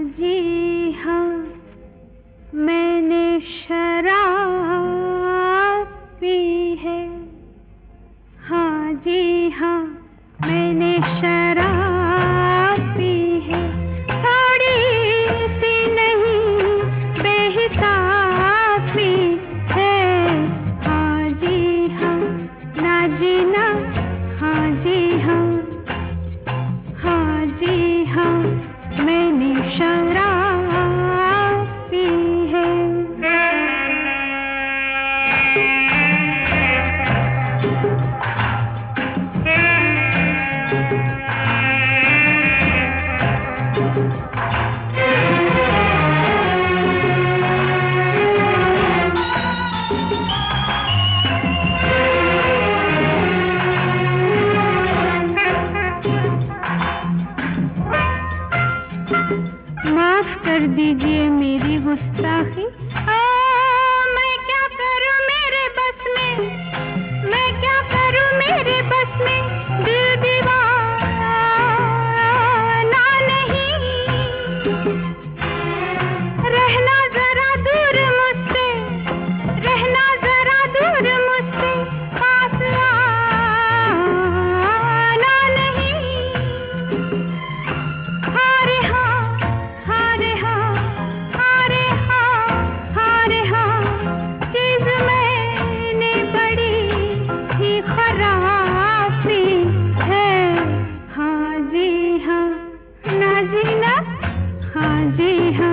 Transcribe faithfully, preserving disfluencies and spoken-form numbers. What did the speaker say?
जी हाँ, मैंने शराब पी है। हाँ जी हाँ, मैंने शराब पी है। थोड़ी सी नहीं बेहिसाब पी है। हाँ जी हाँ, ना जी ना। हाँ जी हाँ, हाँ जी हाँ, मैंने शराब पी है। माफ कर दीजिए मेरी गुस्ताखी। आ, मैं क्या करूं मेरे बस में, मैं क्या करूं मेरे बस में। दिल दीवाना नहीं, रहना जरा दूर मुझसे, रहना जरा दूर मुझसे, पास आना नहीं। हारे हाँ, हारे हाँ, हारे हाँ, हारे हाँ, चीज़ मैंने बड़ी ही खराब पी है। हाँ जी हाँ, ना जी ना। हाँ जी हाँ।